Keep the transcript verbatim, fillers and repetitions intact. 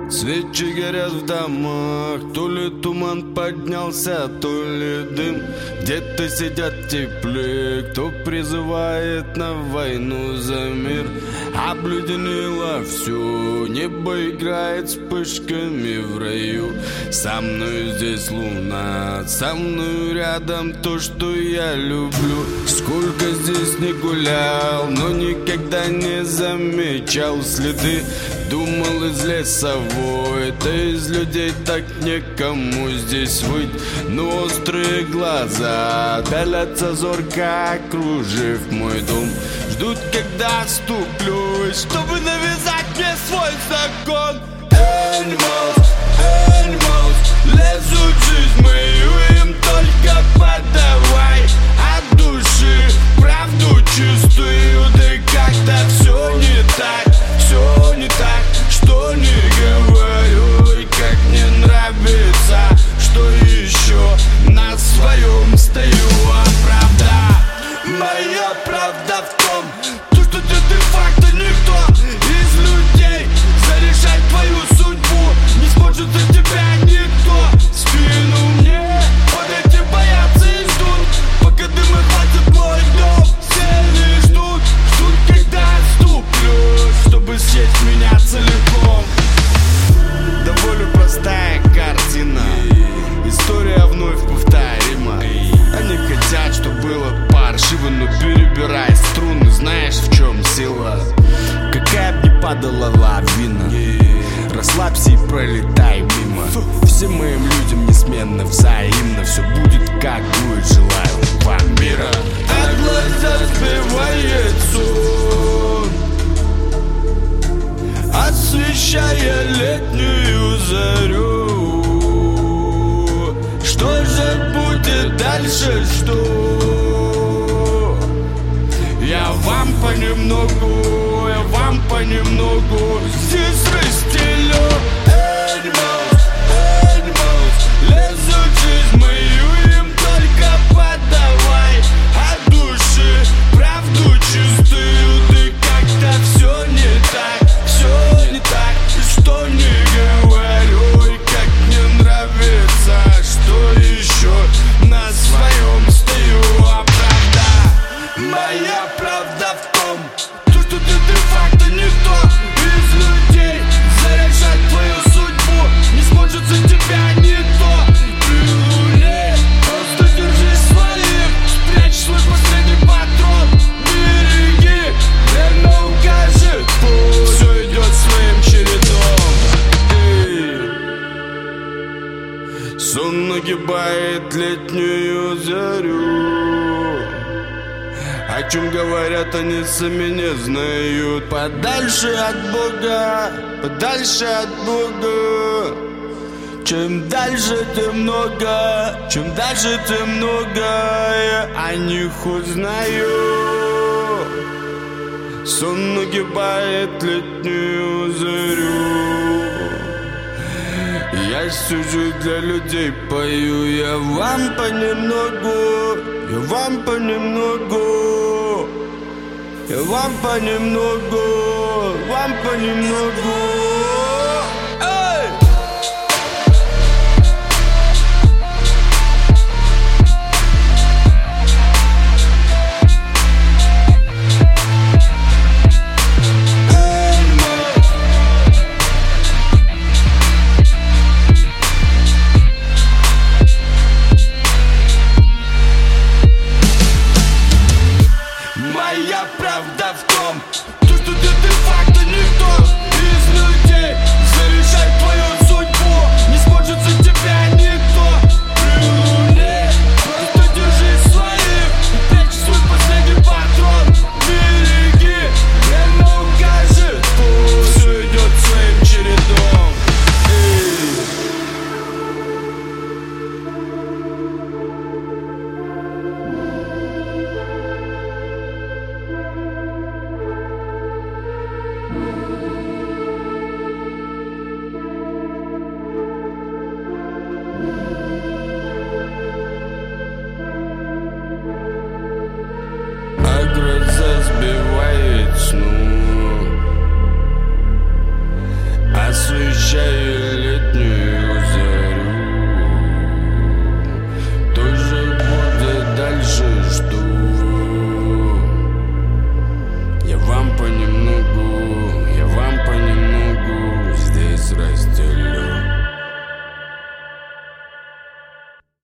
Свечи горят в домах, то ли туман поднялся, то ли дым. Где-то сидят в тепле, кто призывает на войну за мир. Обледенело все, небо играет вспышками в раю. Со мной здесь луна, со мной рядом то, что я люблю. Сколько здесь не гулял, но никогда не замечал следы. Думал из лесовой, да из людей так некому здесь выйти. Но острые глаза пялятся зорко, окружив мой дом. Ждут, когда ступлюсь, чтобы навязать мне свой закон. Animals, animals, лезут в жизнь мою, им только подавай от души правду чистую. Да как-то все не так, все не так, что не говорю. И как мне нравится, что еще на своем стою. А правда, моя правда в том, то, что ты де-факто никто из людей. Зарешать твою судьбу не сможет за тебя никто. Спину мне вот эти боятся и ждут, пока дыма хватит мой дом. Все не ждут, ждут, когда отступлю, чтобы съесть меня целиком. Довольно простая картина, история вновь повторима. Они хотят, чтобы было паршиво, но перебирай струны, знаешь, в чем сила. Какая б ни падала лавина, расслабься и пролетай мимо. Всем моим людям неизменно взаимно, все будет как будет, желаю вам мира. А глаза сбивает сон, освещая летнюю зарю. Что же будет дальше, что? Я вам понемногу, я вам понемногу здесь расстелю. Animals, animals, лезут в жизнь мою, им только подавай от души правду чистую. Да как-то все не так, все не так, что не говорю. И как мне нравится, что еще на своем стою. А правда, моя правда в том, то, что ты де-факто никто из людей. Зарешать твою судьбу не сможет за тебя никто. Ты луне, просто держись своих, спрячь свой последний патрон. Береги, время укажет путь, все идет своим чередом. Эй. Сон нагибает летнюю зарю. О чем говорят, они сами не знают. Подальше от Бога, подальше от Бога. Чем дальше, тем много, чем дальше, тем много я о них узнаю. Сон нагибает летнюю зарю. Я сижу для людей пою, я вам понемногу, я вам понемногу, я вам понемногу, вам понемногу. Эй! Моя правда в том, то, что ты де-факто никто из людей. Зарешать твою судьбу не сможет за тебя никто. При луне просто держись своих, прячь свой последний патрон. Береги, время укажет путь, все идет своим чередом. Эй. освещая